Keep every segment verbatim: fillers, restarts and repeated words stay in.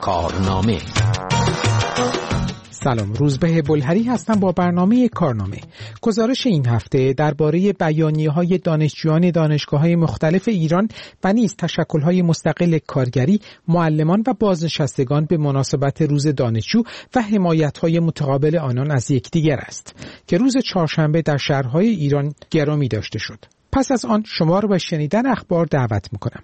کارنامه. سلام، روزبه بلهری هستم با برنامه کارنامه. گزارش این هفته درباره بیانیه‌های دانشجویان دانشگاه‌های مختلف ایران و نیز تشکل‌های مستقل کارگری، معلمان و بازنشستگان به مناسبت روز دانشجو و حمایت‌های متقابل آنان از یکدیگر است که روز چهارشنبه در شهرهای ایران گرامی داشته شد. پس از آن شما را به شنیدن اخبار دعوت می‌کنم.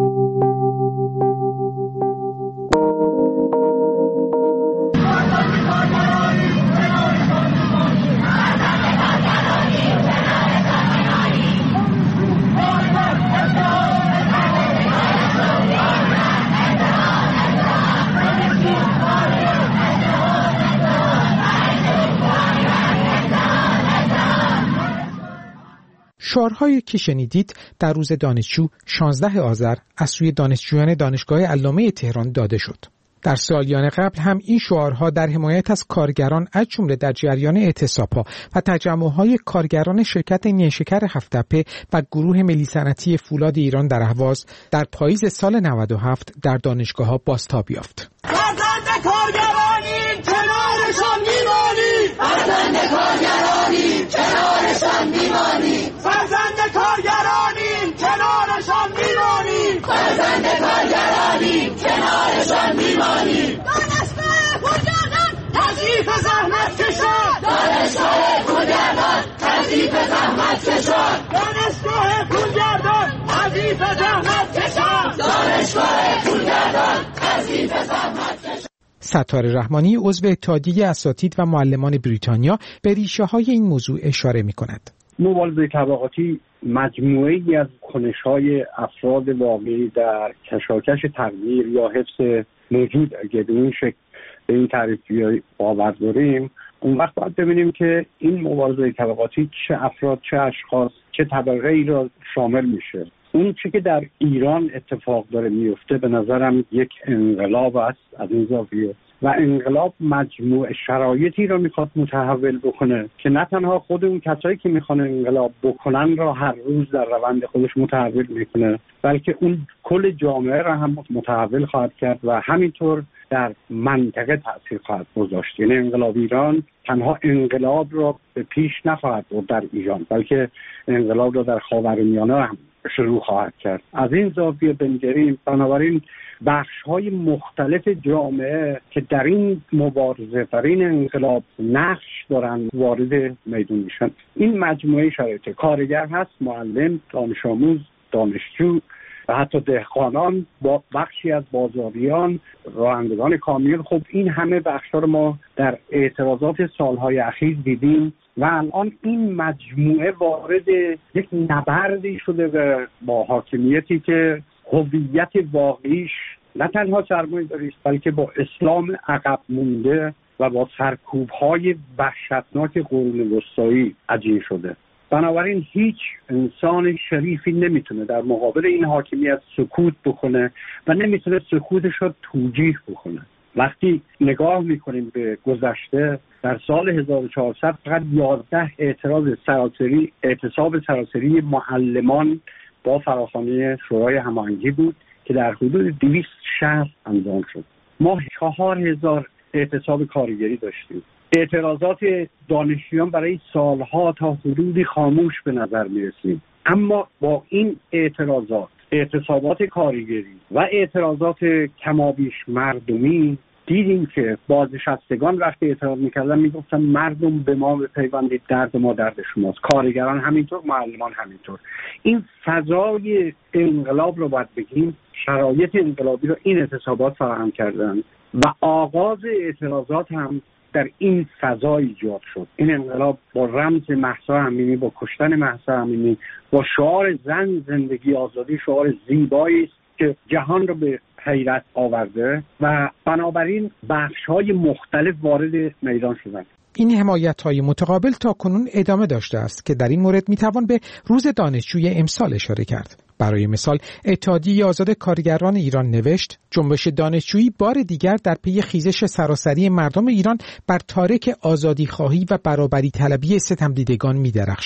شعارهایی که شنیدید در روز دانشجو شانزده آذر از سوی دانشجویان دانشگاه علامه تهران داده شد. در سالیان قبل هم این شعارها در حمایت از کارگران از جمله در جریان اعتصاب‌ها و تجمع‌های کارگران شرکت نیشکر هفت‌تپه و گروه ملی صنعتی فولاد ایران در اهواز در پاییز سال نود و هفت در دانشگاه‌ها بازتاب یافت. فرزند کارگرانی کنارشان میمانی، فرزند کارگرانی کنارشان میمانی، فرزند کارگرانی کنارشان میمانی، فرزند کارگرانی کنارشان میمانی. دانشگاه پولگردان تضعیف زحمت کشان، دانشگاه پولگردان تضعیف زحمت کشان، دانشگاه پولگردان تضعیف زحمت کشان، دانشگاه پولگردان تضعیف زحمت کشان. ستار رحمانی عضو اتحادیه اساتید و معلمان بریتانیا به ریشه‌های این موضوع اشاره می‌کند. مبارزه طبقاتی مجموعه‌ای از کنش‌های افراد واقعی در کشاکش تغییر یا حفظ موجود اگه به این شکل به این تعریف باور داریم، اون وقت باید ببینیم که این مبارزه طبقاتی چه افراد، چه اشخاص، چه طبقه‌ای را شامل میشه. اون چی که در ایران اتفاق داره میفته به نظرم یک انقلاب است از این زاویه و انقلاب مجموع شرایطی را میخواد متحول بکنه که نه تنها خود اون کسایی که میخوان انقلاب بکنن را هر روز در روند خودش متحول میکنه، بلکه اون کل جامعه را هم متحول خواهد کرد و همینطور در منطقه تأثیر خواهد گذاشت. یعنی انقلاب ایران تنها انقلاب را به پیش نخواهد برد در ایران، بلکه انقلاب را در خاورمیانه هم شروع خواهد کرد. از این زاویه بنگریم، بنابراین بخش‌های مختلف جامعه که در این مبارزه، در این انقلاب نقش دارن وارد میدون میشن. این مجموعه شرایط کارگر هست، معلم، دانش آموز، دانشجو و حتی دهقانان، با بخشی از بازاریان، رانندگان کامیون. خب این همه بخش‌ها رو ما در اعتراضات سالهای اخیر دیدیم و الان این مجموعه وارد یک نبردی شده و با حاکمیتی که هویت واقعیش نه تنها سرمایه‌داری است، بلکه با اسلام عقب مونده و با سرکوب‌های وحشتناک قرون وسطایی عجین شده. بنابراین هیچ انسان شریفی نمیتونه در مقابل این حاکمیت سکوت بکنه و نمیتونه سکوتش رو توجیه بکنه. وقتی نگاه میکنیم به گذشته، در سال هزار و چهارصد فقط یازده اعتراض سراسری اعتصاب سراسری معلمان با فراخوانی شورای هماهنگی بود که در حدود دویست شهر انجام شد. ما چهار هزار اعتصاب کارگری داشتیم. اعتراضات دانشجویان برای سالها تا حدودی خاموش به نظر میرسید، اما با این اعتراضات، اعتصابات کارگری و اعتراضات کمابیش مردمی دیدیم که بازنشستگان وقتی اعتراض میکردن میگفتن مردم به ما بپیوندید، درد ما درد شماست، کارگران همینطور، معلمان همینطور. این فضای انقلاب رو باید بگیم، شرایط انقلابی رو این اعتصابات فراهم کردن و آغاز اعتراضات هم در این فضا ایجاد شد. این انقلاب با رمز مهسا امینی، با کشتن مهسا امینی، با شعار زن زندگی آزادی، شعار زیبایی است که جهان رو به حیرت آورده و بنابراین بخش‌های مختلف وارد میدان شدند. این حمایت‌های متقابل تا کنون ادامه داشته است که در این مورد میتوان به روز دانشجوی امسال اشاره کرد. برای مثال اتحادیه آزاد کارگران ایران نوشت جنبش دانشجویی بار دیگر در پی خیزش سراسری مردم ایران بر تارک آزادیخواهی و برابری طلبی ستمدیدگان می‌درخشد.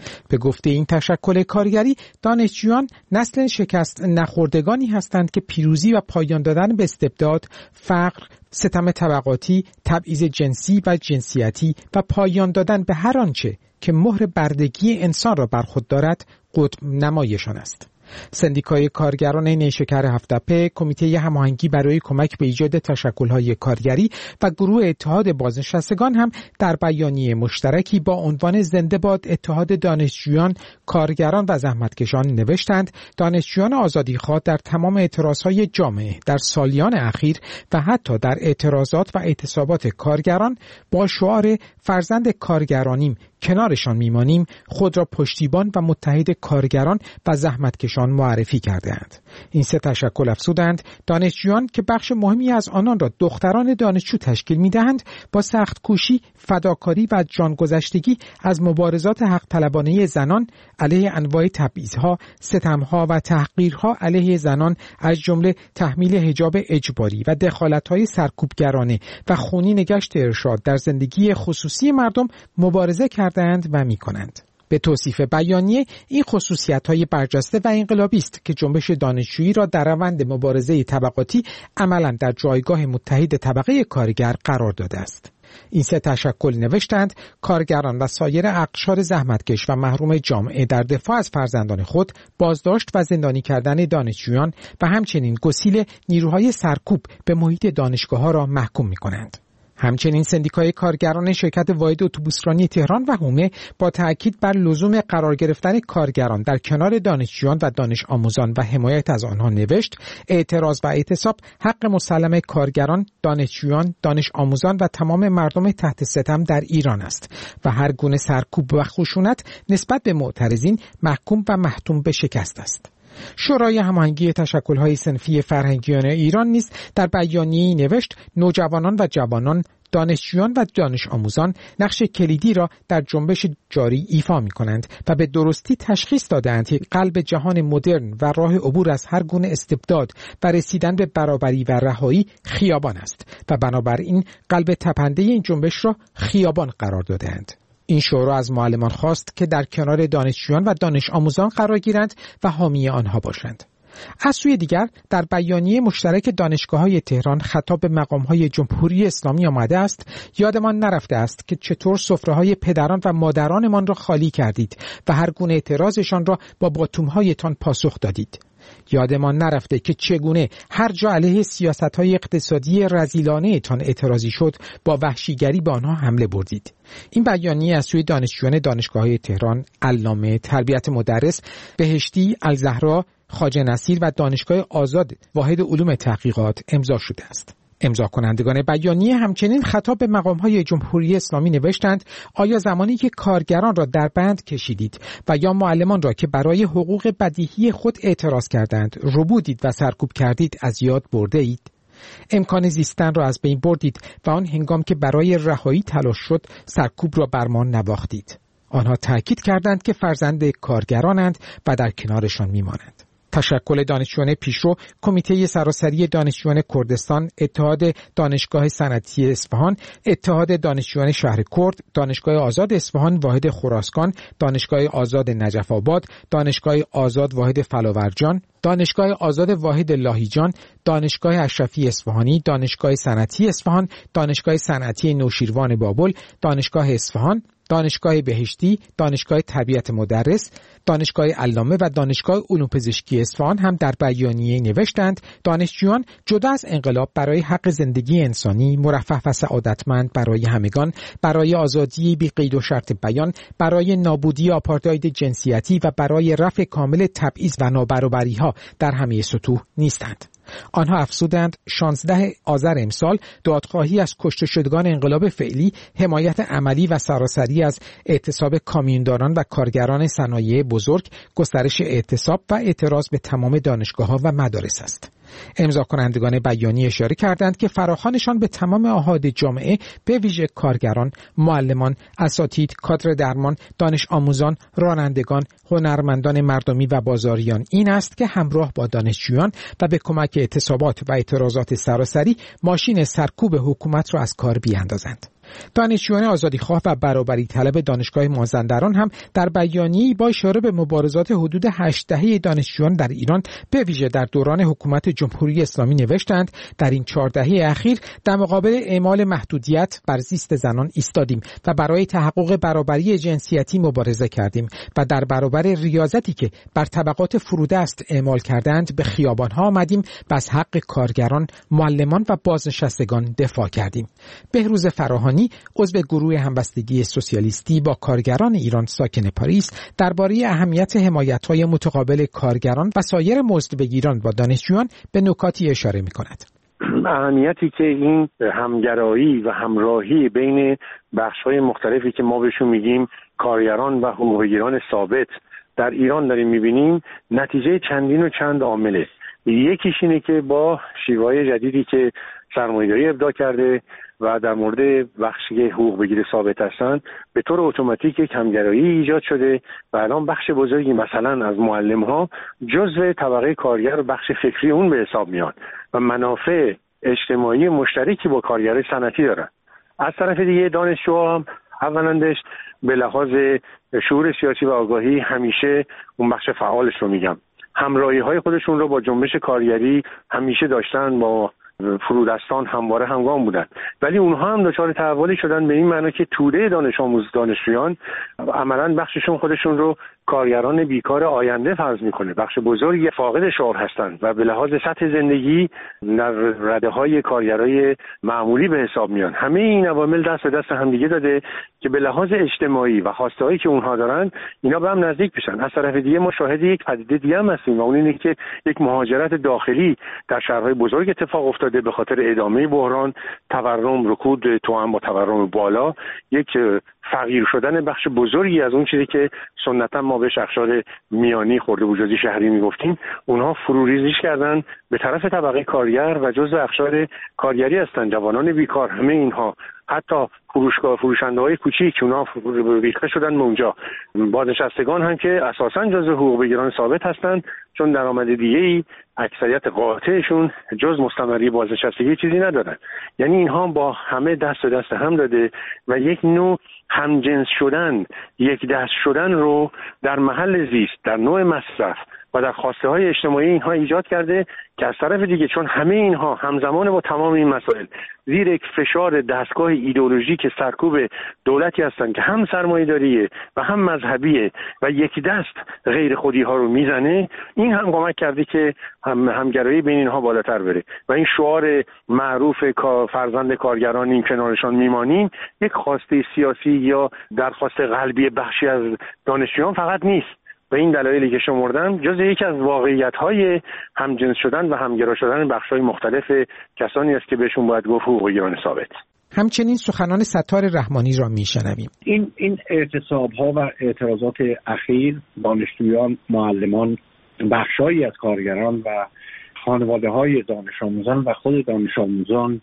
به گفته این تشکل کارگری، دانشجویان نسل شکست نخوردگانی هستند که پیروزی و پایان دادن به استبداد، فقر، ستم طبقاتی، تبعیض جنسی و جنسیتی و پایان دادن به هر آنچه که مهر بردگی انسان را بر خود دارد قطب نمایشان است. سندیکای کارگران نیشکر هفت‌تپه، کمیته هماهنگی برای کمک به ایجاد تشکل‌های کارگری و گروه اتحاد بازنشستگان هم در بیانیه مشترکی با عنوان زنده باد اتحاد دانشجویان، کارگران و زحمتکشان نوشتند دانشجویان آزادیخواه در تمام اعتراضهای جامعه در سالیان اخیر و حتی در اعتراضات و اعتصابات کارگران با شعار فرزند کارگرانیم کنارشان میمانیم خود را پشتیبان و متحد کارگران و زحمتکشان معرفی کردند. این سه تشکل افزودند دانشجویان که بخش مهمی از آنان را دختران دانشجو تشکیل می‌دهند با سخت کوشی، فداکاری و جانگذشتگی از مبارزات حق طلبانه زنان علیه انواع تبعیض‌ها، ستم‌ها و تحقیرها علیه زنان از جمله تحمیل حجاب اجباری و دخالت‌های سرکوبگرانه و خونین گشت ارشاد در زندگی خصوصی مردم مبارزه کردند و می‌کنند. به توصیف بیانیه این خصوصیت‌های برجسته و انقلابی است که جنبش دانشجویی را در روند مبارزه طبقاتی عملاً در جایگاه متحد طبقه کارگر قرار داده است. این سه تشکل نوشتند کارگران و سایر اقشار زحمتکش و محروم جامعه در دفاع از فرزندان خود بازداشت و زندانی کردن دانشجویان و همچنین گسیل نیروهای سرکوب به محیط دانشگاه‌ها را محکوم می‌کنند. همچنین سندیکای کارگران شرکت واحد اتوبوسرانی تهران و حومه با تأکید بر لزوم قرار گرفتن کارگران در کنار دانشجویان و دانش آموزان و حمایت از آنها نوشت اعتراض و اعتصاب حق مسلم کارگران، دانشجویان، دانش آموزان و تمام مردم تحت ستم در ایران است و هر گونه سرکوب و خشونت نسبت به معترضین محکوم و محتوم به شکست است. شورای هماهنگی تشکل‌های صنفی فرهنگیان ایران نیز در بیانیه‌ای نوشت نوجوانان و جوانان، دانشجویان و دانش آموزان نقش کلیدی را در جنبش جاری ایفا می‌کنند و به درستی تشخیص دادند که قلب جهان مدرن و راه عبور از هر گونه استبداد و رسیدن به برابری و رهایی خیابان است و بنابراین قلب تپنده این جنبش را خیابان قرار دادند. این شورا از معلمان خواست که در کنار دانشجویان و دانش آموزان قرار گیرند و حامی آنها باشند. از سوی دیگر در بیانیه مشترک دانشگاه‌های تهران خطاب به مقام‌های جمهوری اسلامی آمده است یادمان نرفته است که چطور سفره‌های پدران و مادرانمان را خالی کردید و هر گونه اعتراضشان را با باتوم‌هایتان پاسخ دادید. یادمان نرفته که چگونه هر جا علیه سیاست‌های اقتصادی رذیلانه تان اعتراضی شد با وحشیگری به آنها حمله بردید. این بیانیه از سوی دانشجویان دانشگاه‌های تهران، علامه، تربیت مدرس، بهشتی، الزهرا، خواجه نصیر و دانشگاه آزاد واحد علوم تحقیقات امضا شده است. امضا کنندگان بیانیه همچنین خطاب به مقام‌های جمهوری اسلامی نوشتند آیا زمانی که کارگران را در بند کشیدید و یا معلمان را که برای حقوق بدیهی خود اعتراض کردند ربودید و سرکوب کردید از یاد برده اید؟ امکان زیستن را از بین بردید و آن هنگام که برای رهایی تلاش شد سرکوب را بر ما نواختید. آنها تأکید کردند که فرزند کارگرانند و در کنارشان میمانند. تشکل دانشجویان پیشرو، کمیته سراسری دانشجویان کردستان، اتحاد دانشگاه صنعتی اصفهان، اتحاد دانشجویان شهر کرد، دانشگاه آزاد اصفهان واحد خراسان، دانشگاه آزاد نجف آباد، دانشگاه آزاد واحد فلاورجان، دانشگاه آزاد واحد لاهیجان، دانشگاه اشرفی اصفهانی، دانشگاه صنعتی اصفهان، دانشگاه صنعتی نوشیروان بابل، دانشگاه اصفهان، دانشگاه بهشتی، دانشگاه تربیت مدرس، دانشگاه علامه و دانشگاه علوم پزشکی اصفهان هم در بیانیه نوشتند دانشجویان جدا از انقلاب برای حق زندگی انسانی مرفه و سعادتمند برای همگان، برای آزادی بی قید و شرط بیان، برای نابودی آپارتاید جنسیتی و برای رفع کامل تبعیض و نابرابری‌ها در همه سطوح نیستند. آنها افزودند شانزده آذر امسال دادخواهی از کشته شدگان انقلاب فعلی، حمایت عملی و سراسری از اعتصاب کامیونداران و کارگران صنایع بزرگ، گسترش اعتصاب و اعتراض به تمام دانشگاه‌ها و مدارس است. امضا کنندگان بیانیه اشاره کردند که فراخوانشان به تمام احاد جامعه به ویژه کارگران، معلمان، اساتید، کادر درمان، دانش آموزان، رانندگان، هنرمندان مردمی و بازاریان این است که همراه با دانشجویان و به کمک اعتصابات و اعتراضات سراسری ماشین سرکوب حکومت را از کار بیاندازند. دانشجویان آزادیخواه و برابری طلب دانشگاه مازندران هم در بیانیه‌ای با اشاره به مبارزات حدود هشت دهه دانشجویان در ایران به ویژه در دوران حکومت جمهوری اسلامی نوشتند در این چهار دهه اخیر در مقابل اعمال محدودیت بر زیست زنان ایستادیم و برای تحقق برابری جنسیتی مبارزه کردیم و در برابر ریاضتی که بر طبقات فرودست اعمال کردند به خیابان‌ها آمدیم و از حق کارگران، معلمان و بازنشستگان دفاع کردیم. بهروز فراهانی عضو گروه همبستگی سوسیالیستی با کارگران ایران ساکن پاریس درباره اهمیت حمایت‌های متقابل کارگران و سایر مزدبگیران با دانشجویان به نکاتی اشاره می‌کند. اهمیتی که این همگرایی و همراهی بین بخش‌های مختلفی که ما بهشون میگیم کارگران و حقوق‌بگیران ثابت در ایران داریم می‌بینیم نتیجه چندین و چند عامله. یکیش اینه که با شیوه‌های جدیدی که سرمایه‌داری ابداع کرده و در مورد بخشی حقوق بگیر ثابت هستند به طور اتوماتیک یک همگرایی ایجاد شده و الان بخش بزرگی مثلا از معلم‌ها جزء طبقه کارگر و بخش فکری اون به حساب میاد و منافع اجتماعی مشترکی با کارگر صنعتی دارن. از طرف دیگه دانشجوها هم اولندش به لحاظ شعور سیاسی و آگاهی همیشه اون بخش فعالش رو میگم همراهی‌های خودشون رو با جنبش کارگری همیشه داشتن، با فرودستان همواره همگام بودن، ولی اونها هم دچار تحولی شدن به این معنی که توده دانش آموز دانشجویان عملاً بخششون خودشون رو کارگران بیکار آینده فرض میکنه، بخش بزرگی فاقد شعور هستند و به لحاظ سطح زندگی در رده‌های کارگرای معمولی به حساب میان. همه این عوامل دست به دست همدیگه داده که به لحاظ اجتماعی و خواسته‌هایی که اونها دارن اینا به هم نزدیک بشن. از طرف دیگه ما شاهد یک پدیده دیگه هم هستیم و اون اینه که یک مهاجرت داخلی در شهرهای بزرگ اتفاق افتاده به خاطر ادامه بحران، تورم، رکود توأم با تورم بالا، یک فقیر شدن بخش بزرگی از اون چیزی که سنتا ما به اقشار میانی خرده بورژوازی شهری میگفتیم، اونها فروریزش کردن به طرف طبقه کارگر و جزء اقشار کارگری هستند. جوانان بیکار، همه اینها، حتی فروشگاه فروشنده‌های کوچیک اونها ریخته شدن اونجا. بازنشستگان هم که اساساً جزء حقوق بگیران ثابت هستند، چون درآمد دیگه‌ای اکثریت قاطعشون جز مستمری بازنشستگی چیزی ندارن. یعنی اینها با همه دست به دست هم داده و یک نوع همجنس شدن، یک دست شدن رو در محل زیست، در نوع مصرف و در خواسته های اجتماعی اینها ایجاد کرده که از طرف دیگه چون همه اینها همزمان با تمام این مسائل زیر یک فشار دستگاه ایدئولوژیک سرکوب دولتی هستند که هم سرمایه‌داریه و هم مذهبیه و یک دست غیر خودی ها رو میزنه، این هم کمک کرده که هم همگرایی بین اینها بالاتر بره و این شعار معروف فرزند کارگران این کنارشان میمانیم یک خواسته سیاسی یا درخواست قلبی بخشی از دانشجویان فقط نیست. و این دلایلی که شمردم جز یکی از واقعیت‌های همجنس شدن و همگرا شدن بخش‌های مختلف کسانی است که بهشون باید گفت حقوق بگیران ثابت. همچنین سخنان ستار رحمانی را میشنویم. این این اعتصاب‌ها و اعتراضات اخیر دانشجویان، معلمان، بخشایی از کارگران و خانواده‌های دانش آموزان و خود دانش آموزان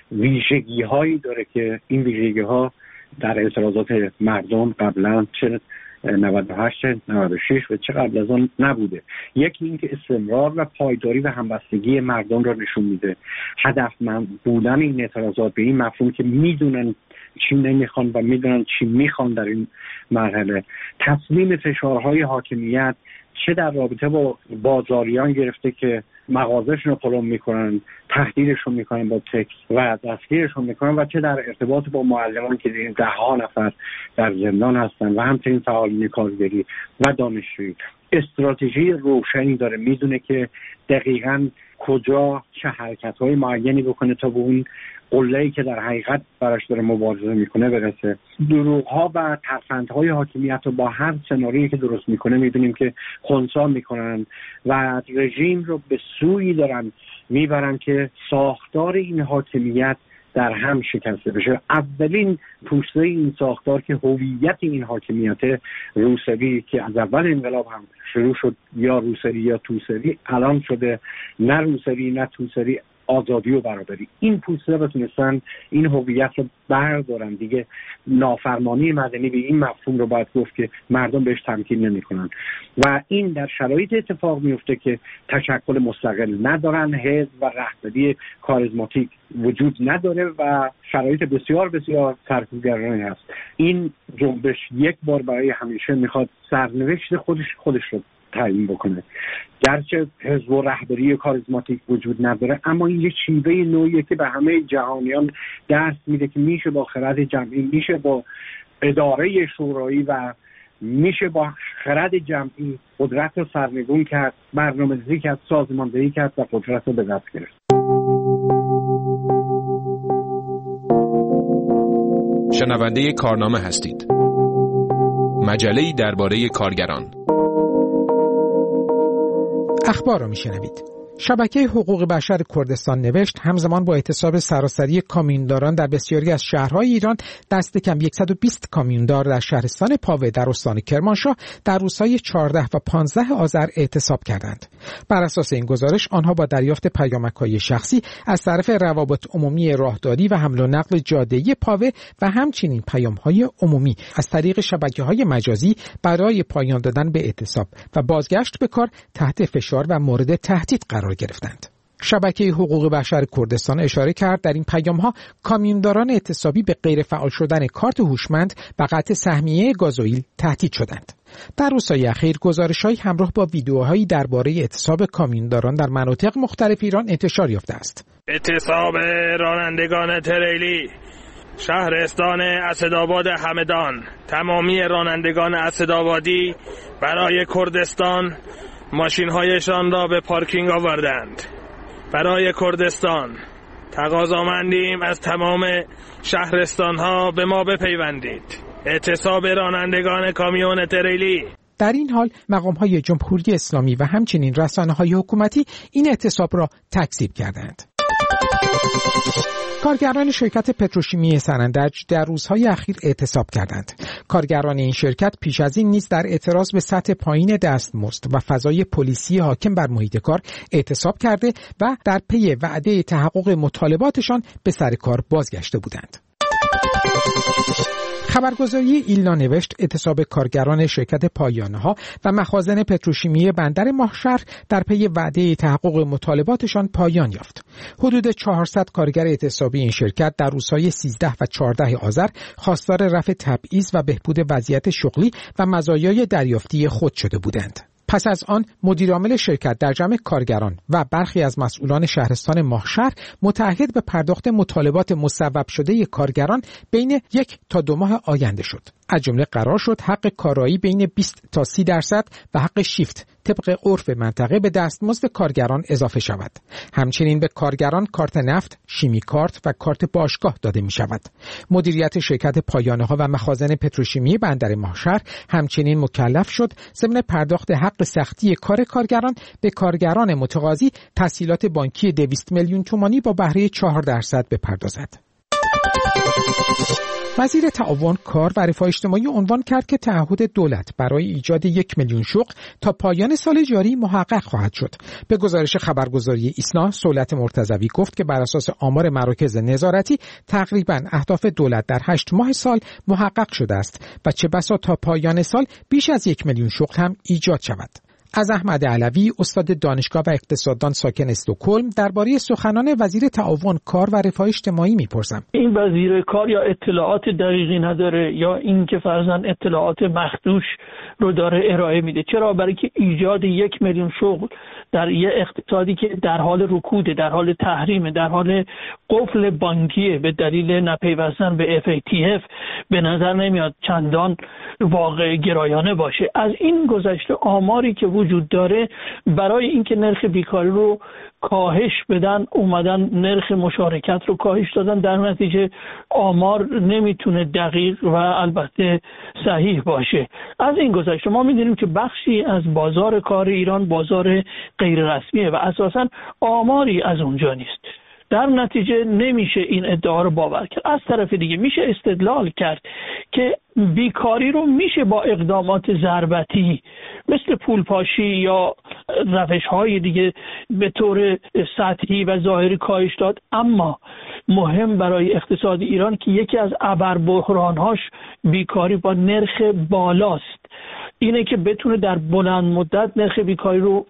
ویژگی‌هایی داره که این ویژگی‌ها در اعتراضات مردم قبلا چه نود و هشت نود و شش و چه قبل از آن نبوده. یکی این که استمرار و پایداری و همبستگی مردم را نشون میده. هدفمند بودن این اعتراضات به این مفهوم که میدونن چی نمیخوان و میدونن چی میخوان در این مرحله. تسلیم فشارهای حاکمیت چه در رابطه با بازاریان گرفته که مغازه‌شون رو پلم میکنن، تهدیدشون میکنن با تکس و دستگیرشون میکنن، و چه در ارتباط با معلمان که دیدیم ده ها نفر در زندان هستن و همچنین فعالین کارگری و دانشجویی. استراتژی روشنی داره، میدونه که دقیقاً کجا چه حرکت‌های معینی بکنه تا به اون قله‌ای که در حقیقت براش داره مبارزه میکنه برسه. دروغ‌ها و ترفندهای حاکمیت رو با هر سناریویی که درست میکنه میبینیم که خنثی میکنن و رژیم رو به سویی دارن میبرن که ساختار این حاکمیت در هم شکسته بشه. اولین پوسته این ساختار که هویت این حاکمیت روسری که از اول انقلاب هم شروع شد یا روسری یا توسری، الان شده نه روسری نه توسری، آزادی و برابری. این پوسته بتونستن این هویت رو بردارن دیگه. نافرمانی مدنی به این مفهوم رو باید گفت که مردم بهش تمکین نمی‌کنن و این در شرایط اتفاق میفته که تشکل مستقل ندارن، حزب و رهبری کاریزماتیک وجود نداره و شرایط بسیار بسیار سرکوبگرانه هست. این جنبش یک بار برای همیشه میخواد سرنوشت خودش خودش رو تعیین بکنه. گرچه حزب و رهبری کاریزماتیک وجود نداره، اما این یه شیوه نوعیه که به همه جهانیان درس میده که میشه با خرد جمعی، میشه با اداره شورایی و میشه با خرد جمعی قدرت رو سرنگون کرد، برنامه‌ریزی کرد، سازماندهی کرد و قدرت رو به دست گرفت. شنونده کارنامه هستید. مجله‌ای درباره کارگران. اخبار را میشنوید. شبکه حقوق بشر کردستان نوشت همزمان با اعتصاب سراسری کامیونداران در بسیاری از شهرهای ایران، دست کم صد و بیست کامیوندار در شهرستان پاوه در استان کرمانشاه در روزهای چهارده و پانزده آذر اعتصاب کردند. بر اساس این گزارش آنها با دریافت پیامک‌های شخصی از طرف روابط عمومی راهداری و حمل و نقل جاده‌ای پاوه و همچنین پیام‌های عمومی از طریق شبکه‌های مجازی برای پایان دادن به اعتصاب و بازگشت به کار تحت فشار و مورد تهدید قرار گرفتند. شبکه حقوق بشر کردستان اشاره کرد در این پیام‌ها کامیونداران اعتصابی به غیر فعال شدن کارت هوشمند و قطع سهمیه گازوئیل تهدید شدند. در روزهای اخیر گزارش‌هایی همراه با ویدیوهایی درباره اعتصاب کامیونداران در مناطق مختلف ایران انتشار یافته است. اعتصاب رانندگان تریلی شهرستان اسدآباد همدان. تمامی رانندگان اسدآبادی برای کردستان ماشین‌هایشان را به پارکینگ آوردند. برای کردستان تقاضامندیم از تمام شهرستان‌ها به ما بپیوندید. اعتصاب رانندگان کامیون تریلی. در این حال مقام‌های جمهوری اسلامی و همچنین رسانه‌های حکومتی این اعتصاب را تکذیب کردند. کارگران شرکت پتروشیمی سنندج در روزهای اخیر اعتصاب کردند. کارگران این شرکت پیش از این نیز در اعتراض به سطح پایین دستمزد و فضای پلیسی حاکم بر محیط کار اعتصاب کرده و در پی وعده تحقق مطالباتشان به سر کار بازگشته بودند. خبرگزاری ایلنا نوشت اعتصاب کارگران شرکت پایانه‌ها و مخازن پتروشیمی بندر ماهشهر در پی وعده تحقق مطالباتشان پایان یافت. حدود چهارصد کارگر اعتصابی این شرکت در روزهای سیزده و چهارده آذر خواستار رفع تبعیض و بهبود وضعیت شغلی و مزایای دریافتی خود شده بودند. پس از آن مدیرعامل شرکت در جمع کارگران و برخی از مسئولان شهرستان ماهشهر متعهد به پرداخت مطالبات مصوب شده کارگران بین یک تا دو ماه آینده شد. از جمله قرار شد حق کارایی بین بیست تا سی درصد و حق شیفت طبق عرف منطقه به دستمزد کارگران اضافه شود. همچنین به کارگران کارت نفت، شیمی کارت و کارت باشگاه داده می شود. مدیریت شرکت پایانه‌ها و مخازن پتروشیمی بندر ماهشهر همچنین مکلف شد ضمن پرداخت حق سختی کار کارگران به کارگران متقاضی تسهیلات بانکی دویست میلیون تومانی با بهره چهار درصد بپردازد. وزیر تعاون، کار و رفاه اجتماعی عنوان کرد که تعهد دولت برای ایجاد یک میلیون شغل تا پایان سال جاری محقق خواهد شد. به گزارش خبرگزاری ایسنا، سهولت مرتضوی گفت که بر اساس آمار مراکز نظارتی تقریباً اهداف دولت در هشت ماه سال محقق شده است و چه بسا تا پایان سال بیش از یک میلیون شغل هم ایجاد شود. از احمد علوی، استاد دانشگاه و اقتصاددان ساکن استکهلم، درباره سخنان وزیر تعاون، کار و رفاه اجتماعی میپرسم. این وزیر کار یا اطلاعات دقیقی نداره یا اینکه فرضاً اطلاعات مخدوش رو داره ارائه میده. چرا؟ برای که ایجاد یک میلیون شغل در یه اقتصادی که در حال رکوده، در حال تحریم، در حال قفل بانکیه به دلیل نپیوستن به اف ای تی اف به نظر نمیاد چندان واقع گرایانه باشه. از این گذشته آماری که وجود داره برای اینکه نرخ بیکاری رو کاهش بدن اومدن نرخ مشارکت رو کاهش دادن، در نتیجه آمار نمیتونه دقیق و البته صحیح باشه. از این گذشته ما میدونیم که بخشی از بازار کار ایران بازار غیر رسمیه و اساساً آماری از اونجا نیست. در نتیجه نمیشه این ادعا رو باور کرد. از طرف دیگه میشه استدلال کرد که بیکاری رو میشه با اقدامات ضربتی مثل پولپاشی یا روش‌های دیگه به طور سطحی و ظاهری کاهش داد، اما مهم برای اقتصاد ایران که یکی از ابربحران‌هاش بیکاری با نرخ بالاست، اینه که بتونه در بلند مدت نرخ بیکاری رو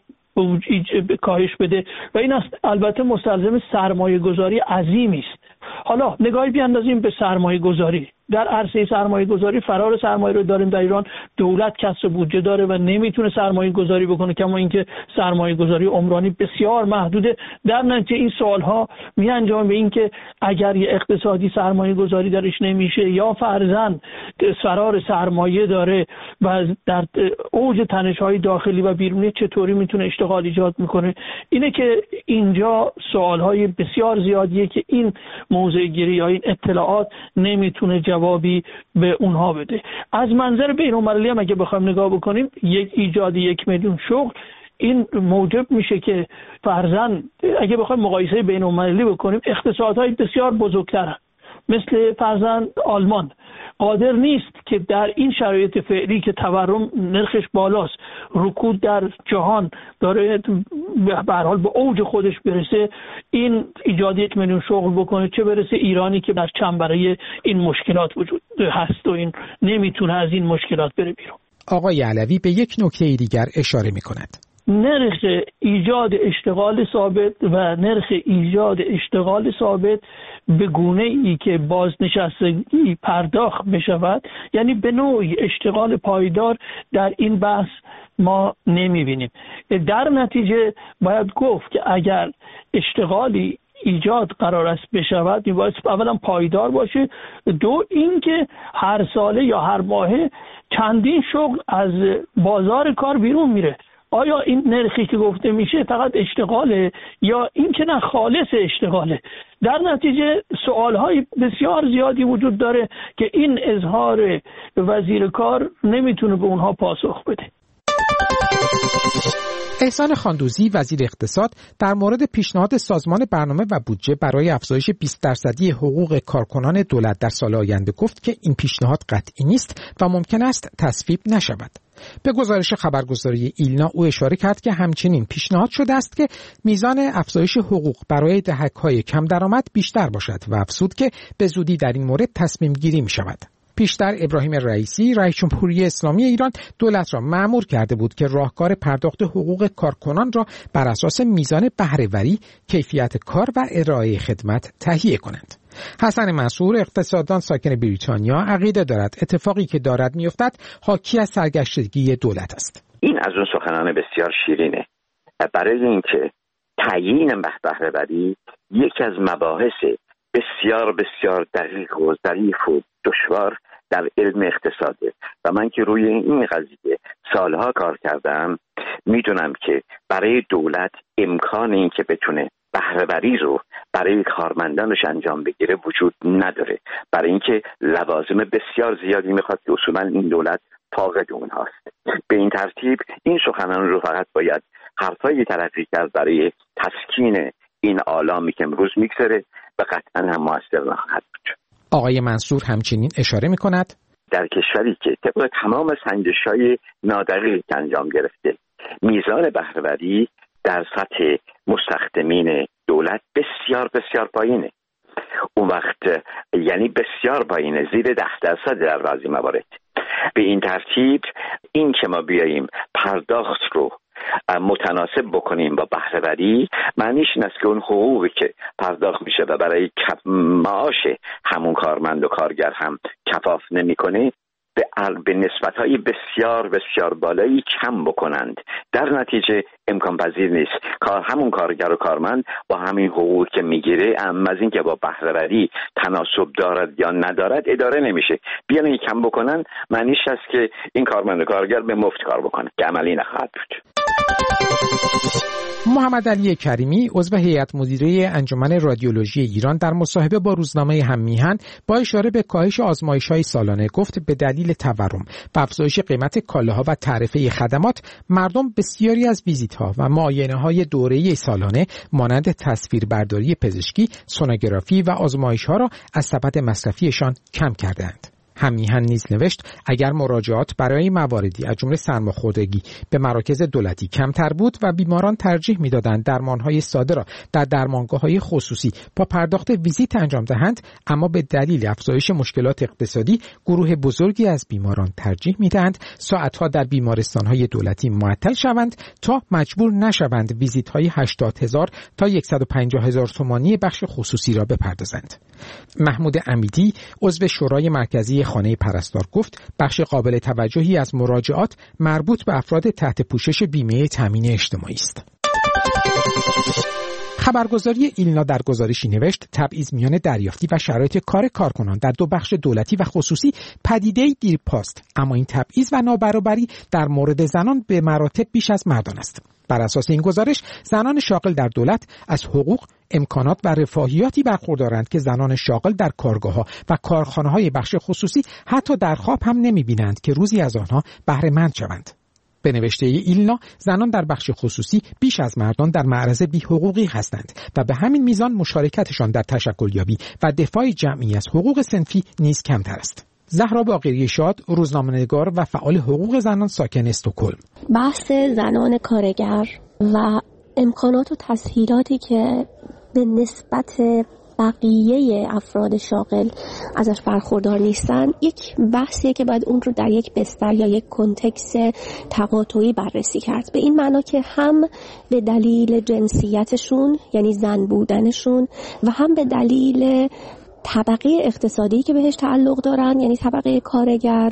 کاهش بده و این البته مستلزم سرمایه گذاری عظیمی است. حالا نگاهی بیاندازیم به سرمایه گذاری. در عرصه سرمایه گذاری فرار سرمایه رو داریم در ایران. دولت کسب بودجه داره و نمیتونه سرمایه گذاری بکنه، کما اینکه سرمایه گذاری عمرانی بسیار محدوده. در نتیجه این سوالها می انجام به این که اگر یه اقتصادی سرمایه گذاری درش نمیشه یا فرضاً فرار سرمایه داره و در اوج تنش‌های داخلی و بیرونی چطوری میتونه اشتغال ایجاد میکنه. اینه که اینجا سوالهای بسیار زیادیه که این موضع گیری یا این اطلاعات نمیتونه جوابی به اونها بده. از منظر بین‌المللی هم اگه بخوایم نگاه بکنیم، یک ایجاد یک میلیون شغل این موجب میشه که فرضاً اگه بخوایم مقایسه بین‌المللی بکنیم اقتصادهای بسیار بزرگتر مثل فرضاً آلمان قادر نیست که در این شرایط فعلی که تورم نرخش بالاست، رکود در جهان داره به هر حال به اوج خودش برسه، این ایجاد یک میلیون شغل بکنه، چه برسه ایرانی که در چنبره این مشکلات وجود هست و این نمیتونه از این مشکلات بره بیرون. آقای علوی به یک نکته دیگر اشاره می‌کند. نرخ ایجاد اشتغال ثابت و نرخ ایجاد اشتغال ثابت به گونه ای که بازنشستگی پرداخت بشود، یعنی به نوعی اشتغال پایدار در این بحث ما نمیبینیم. در نتیجه باید گفت که اگر اشتغالی ایجاد قرار است بشود باید اولا پایدار باشه، دو اینکه هر ساله یا هر ماهه چندین شغل از بازار کار بیرون میره. آیا این نرخی که گفته میشه فقط اشتغاله یا این که نه خالص اشتغاله؟ در نتیجه سوالهای بسیار زیادی وجود داره که این اظهار وزیر کار نمیتونه به اونها پاسخ بده. احسان خاندوزی وزیر اقتصاد در مورد پیشنهاد سازمان برنامه و بودجه برای افزایش بیست درصدی حقوق کارکنان دولت در سال آینده گفت که این پیشنهاد قطعی نیست و ممکن است تصویب نشود. به گزارش خبرگزاری ایلنا او اشاره کرد که همچنین پیشنهاد شده است که میزان افزایش حقوق برای دهک‌های کم درآمد بیشتر باشد و افزود که به زودی در این مورد تصمیم گیری می شود. پیشتر ابراهیم رئیسی رئیس جمهوری اسلامی ایران دولت را مأمور کرده بود که راهکار پرداخت حقوق کارکنان را بر اساس میزان بهره‌وری، کیفیت کار و ارائه خدمت تهیه کنند. حسن منصور اقتصاددان ساکن بریتانیا عقیده دارد اتفاقی که دارد میافتد حاکی از سرگشتگی دولت است. این از اون سخنان بسیار شیرینه برای اینکه تعیین بهره‌وری یکی از مباحث بسیار بسیار دقیق و ظریف و دشوار در علم اقتصاده و من که روی این قضیه سالها کار کردم میدونم که برای دولت امکان این که بتونه بهره‌وری رو برای کارمندانش انجام بگیره وجود نداره، برای اینکه لوازم بسیار زیادی میخواد که اصولا این دولت فاقد اونهاست. به این ترتیب این سخنان رو فقط باید حرفایی تلقی کرد برای تسکین این آلامی که امروز میگذره و قطعا هم موثر نخواهد بود. آقای منصور همچنین اشاره میکند در کشوری که طبق تمام سنجش‌های نادقیق انجام گرفته میزان بهره‌وری در سطح مستخدمین دولت بسیار بسیار پایینه، اون وقت یعنی بسیار پایینه، زیر ده درصد در بعضی موارد. به این ترتیب این که ما بیاییم پرداخت رو متناسب بکنیم با بهره‌وری معنیش این است که اون حقوقی که پرداخت میشه و برای معاش همون کارمند و کارگر هم کفاف نمیکنه به به نسبت‌های بسیار بسیار بالایی کم بکنند. در نتیجه امکان پذیر نیست کار همون کارگر و کارمند با همین حقوقی که میگیره اما از این که با بهره‌وری تناسب دارد یا ندارد اداره نمیشه. بیان این کم بکنن معنیش است که این کارمند و کارگر به مفت کار بکنه که عملی نخواهد بود. محمد علی کریمی عضو هیئت مدیره انجمن رادیولوژی ایران در مصاحبه با روزنامه هم‌میهن با اشاره به کاهش آزمایش‌های سالانه گفت به دلیل تورم و افزایش قیمت کالاها و تعرفه خدمات مردم بسیاری از ویزیت‌ها و معاینه‌های دوره‌ای سالانه مانند تصویربرداری پزشکی، سونوگرافی و آزمایش‌ها را از سبد مصرفیشان کم کردند. هم‌میهن نیز نوشت اگر مراجعات برای مواردی از جمله سرماخوردگی به مراکز دولتی کمتر بود و بیماران ترجیح می‌دادند درمان‌های ساده را در درمانگاه‌های خصوصی با پرداخت ویزیت انجام دهند، اما به دلیل افزایش مشکلات اقتصادی گروه بزرگی از بیماران ترجیح می‌دهند ساعت‌ها در بیمارستان‌های دولتی معطل شوند تا مجبور نشوند ویزیت‌های هشتاد هزار تا صد و پنجاه هزار تومانی بخش خصوصی را بپردازند. محمود امیدی عضو شورای مرکزی خانه پرستار گفت بخش قابل توجهی از مراجعات مربوط به افراد تحت پوشش بیمه تامین اجتماعی است. خبرگزاری ایلنا در گزارشی نوشت تبعیض میان دریافتی و شرایط کار کارکنان در دو بخش دولتی و خصوصی پدیده‌ای دیرپاست، اما این تبعیض و نابرابری در مورد زنان به مراتب بیش از مردان است. بر اساس این گزارش زنان شاغل در دولت از حقوق، امکانات و رفاهیاتی برخوردارند که زنان شاغل در کارگاه‌ها و کارخانه‌های بخش خصوصی حتی در خواب هم نمی‌بینند که روزی از آنها بهره مند شوند. به نوشته ایلنا زنان در بخش خصوصی بیش از مردان در معرض بی‌حقوقی هستند و به همین میزان مشارکتشان در تشکل‌یابی و دفاع جمعی از حقوق صنفی نیز کمتر است. زهرا باقری شاد روزنامه‌نگار و فعال حقوق زنان ساکن استکهلم. بحث زنان کارگر و امکانات و تسهیلاتی که به نسبت بقیه افراد شاغل ازش برخوردار نیستن یک بحثیه که باید اون رو در یک بستر یا یک کنتکست تقاطعی بررسی کرد، به این معنا که هم به دلیل جنسیتشون یعنی زن بودنشون و هم به دلیل طبقه اقتصادی که بهش تعلق دارن یعنی طبقه کارگر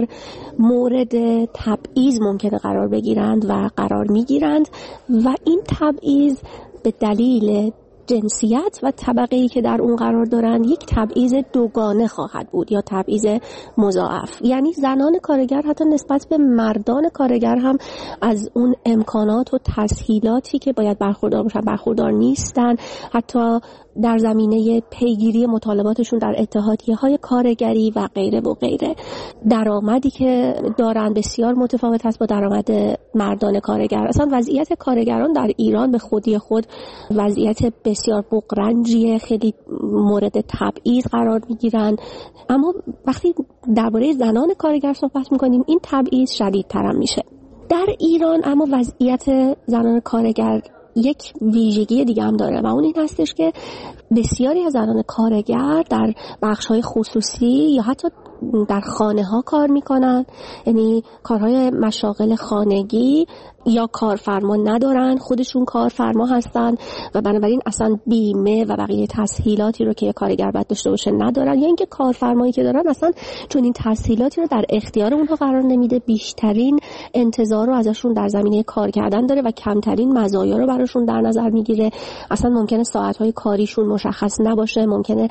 مورد تبعیض ممکنه قرار بگیرند و قرار میگیرند و این تبعیض به دلیل جنسیت و طبقه‌ای که در اون قرار دارن یک تبعیض دوگانه خواهد بود یا تبعیض مضاعف، یعنی زنان کارگر حتی نسبت به مردان کارگر هم از اون امکانات و تسهیلاتی که باید برخوردار باشن برخوردار نیستن، حتی در زمینه پیگیری مطالباتشون در اتحادیه‌های کارگری و غیره و غیره. درآمدی که دارن بسیار متفاوت است با درآمد مردان کارگر. اصلا وضعیت کارگران در ایران به خودی خود وضعیت بسیار بغرنجیه، خیلی مورد تبعیض قرار میگیرن، اما وقتی درباره زنان کارگر صحبت میکنیم این تبعیض شدیدتر هم میشه. در ایران اما وضعیت زنان کارگر یک ویژگی دیگه هم داره و اون این هستش که بسیاری از زنان کارگر در بخش‌های خصوصی یا حتی در خانه ها کار میکنن، یعنی کارهای مشاغل خانگی یا کارفرما ندارن، خودشون کارفرما هستن و بنابراین اصلا بیمه و بقیه تسهیلاتی رو که کارگر باید داشته باشه ندارن، یا اینکه کارفرمایی که دارن اصلا چون این تسهیلاتی رو در اختیار اونها قرار نمیده، بیشترین انتظار رو ازشون در زمینه کار کردن داره و کمترین مزایا رو براشون در نظر میگیره. اصلا ممکنه ساعت‌های کاریشون مشخص نباشه، ممکنه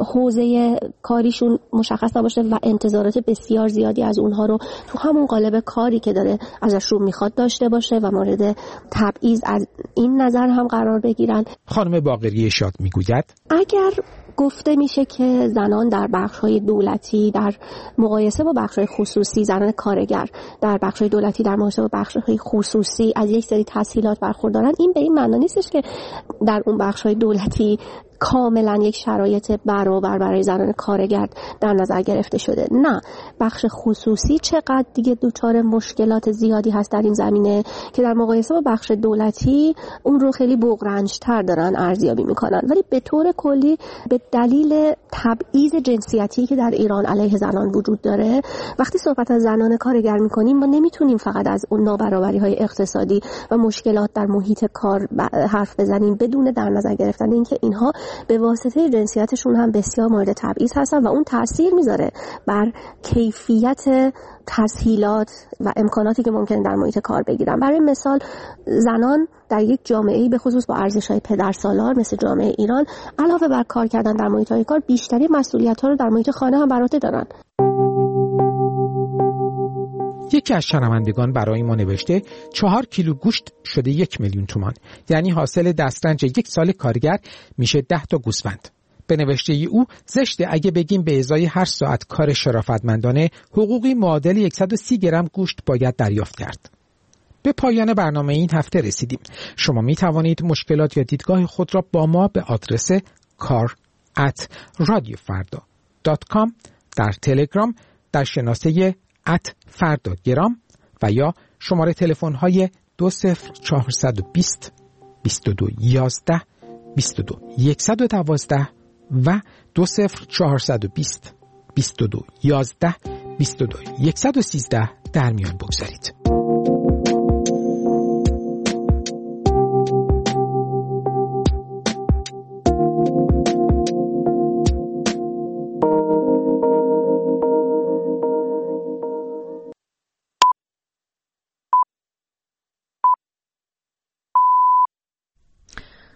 حوزه کاریشون مشخص نباشه و انتظارات بسیار زیادی از اونها رو تو همون قالب کاری که داره ازشون میخواد داشته باشه و مورد تبعیض از این نظر هم قرار بگیرن. خانم باقری شاد میگوید اگر گفته میشه که زنان در بخش‌های دولتی در مقایسه با بخش‌های خصوصی، زنان کارگر در بخش‌های دولتی در مقایسه با بخش‌های خصوصی از یک سری تسهیلات برخوردارن، این به این معنی نیستش که در اون بخش‌های دولتی کاملا یک شرایط برابر برای زنان کارگر در نظر گرفته شده. نه، بخش خصوصی چقدر دیگه دوچار مشکلات زیادی هست در این زمینه که در مقایسه با بخش دولتی اون رو خیلی بغرنج‌تر دارن ارزیابی میکنن، ولی به طور کلی به دلیل تبعیض جنسیتی که در ایران علیه زنان وجود داره، وقتی صحبت از زنان کارگر میکنیم ما نمیتونیم فقط از اون نابرابری‌های اقتصادی و مشکلات در محیط کار حرف بزنیم بدون در نظر گرفتن اینکه اینها به واسطه جنسیتشون هم بسیار مورد تبعیض هستن و اون تأثیر میذاره بر کیفیت تسهیلات و امکاناتی که ممکن در محیط کار بگیرن. برای مثال زنان در یک جامعه‌ای به خصوص با ارزش‌های پدرسالار مثل جامعه ایران علاوه بر کار کردن در محیط‌های کار بیشتری مسئولیت‌ها رو در محیط خانه هم بر عهده دارن. یکی از شنوندگان برای ما نوشته چهار کیلو گوشت شده یک میلیون تومان، یعنی حاصل دسترنج یک سال کارگر میشه ده تا گوسفند. به نوشته ای او زشته اگه بگیم به ازای هر ساعت کار شرافتمندانه حقوقی معادل صد و سی گرم گوشت باید دریافت کرد. به پایان برنامه این هفته رسیدیم. شما می توانید مشکلات یا دیدگاه خود را با ما به آدرس کار ات رادیو فردا دات کام در تلگرام، در شناسه ات فردا گرام و یا شماره تلفن های دو صفر چهارصد و بیست بیست و دو یازده بیست و دو صد و دوازده و دو صفر چهارصد و بیست بیست و دو یازده بیست و دو صد و سیزده در میان بگذارید.